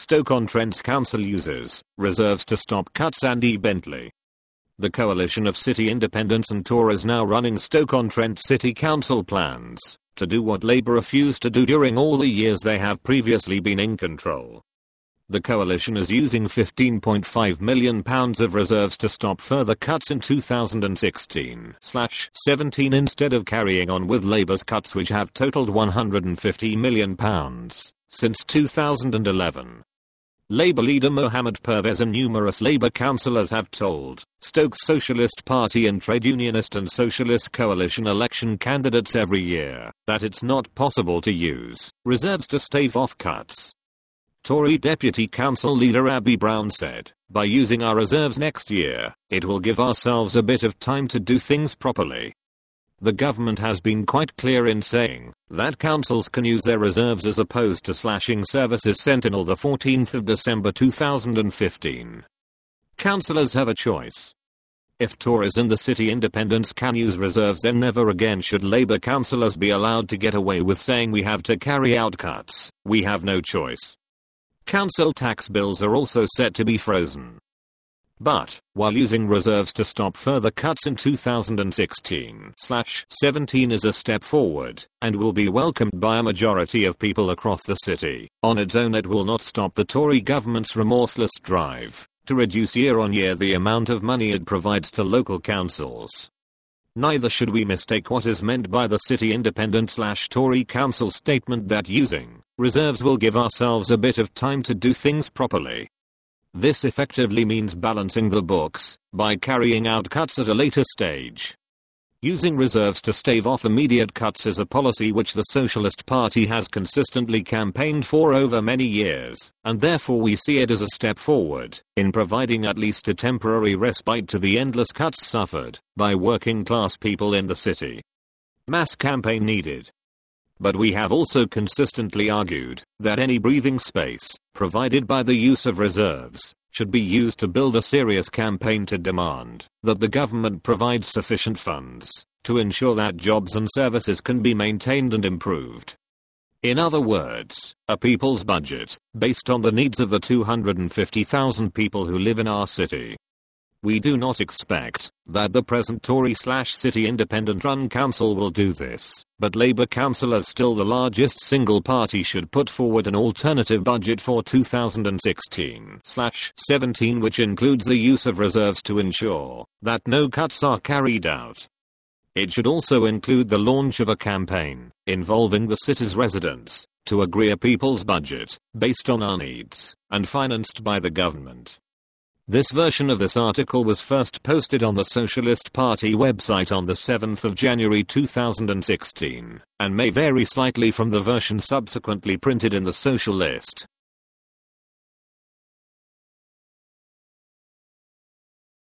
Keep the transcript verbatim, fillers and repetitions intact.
Stoke-on-Trent's council uses reserves to stop cuts. Andy Bentley. The coalition of city independents and Tories now running Stoke-on-Trent City Council plans to do what Labour refused to do during all the years they have previously been in control. The coalition is using fifteen point five million pounds of reserves to stop further cuts in two thousand sixteen seventeen instead of carrying on with Labour's cuts, which have totalled one hundred fifty million pounds since two thousand eleven. Labour leader Mohammed Pervez and numerous Labour councillors have told Stoke's Socialist Party and trade unionist and socialist coalition election candidates every year that it's not possible to use reserves to stave off cuts. Tory Deputy Council Leader Abby Brown said, "By using our reserves next year, it will give ourselves a bit of time to do things properly." The government has been quite clear in saying that councils can use their reserves as opposed to slashing services. Sentinel, the fourteenth of December two thousand fifteen. Councillors have a choice. If Tories and the city independents can use reserves, then never again should Labour councillors be allowed to get away with saying we have to carry out cuts. We have no choice. Council tax bills are also set to be frozen. But, while using reserves to stop further cuts in two thousand sixteen seventeen is a step forward, and will be welcomed by a majority of people across the city, on its own it will not stop the Tory government's remorseless drive to reduce year on year the amount of money it provides to local councils. Neither should we mistake what is meant by the city independent slash Tory council statement that using reserves will give ourselves a bit of time to do things properly. This effectively means balancing the books by carrying out cuts at a later stage. Using reserves to stave off immediate cuts is a policy which the Socialist Party has consistently campaigned for over many years, and therefore we see it as a step forward in providing at least a temporary respite to the endless cuts suffered by working class people in the city. Mass campaign needed. But we have also consistently argued that any breathing space provided by the use of reserves should be used to build a serious campaign to demand that the government provides sufficient funds to ensure that jobs and services can be maintained and improved. In other words, a people's budget based on the needs of the two hundred fifty thousand people who live in our city. We do not expect that the present Tory slash city independent run council will do this, but Labour councillors, still the largest single party, should put forward an alternative budget for two thousand sixteen seventeen which includes the use of reserves to ensure that no cuts are carried out. It should also include the launch of a campaign involving the city's residents to agree a people's budget based on our needs and financed by the government. This version of this article was first posted on the Socialist Party website on the seventh of January two thousand sixteen, and may vary slightly from the version subsequently printed in the Socialist.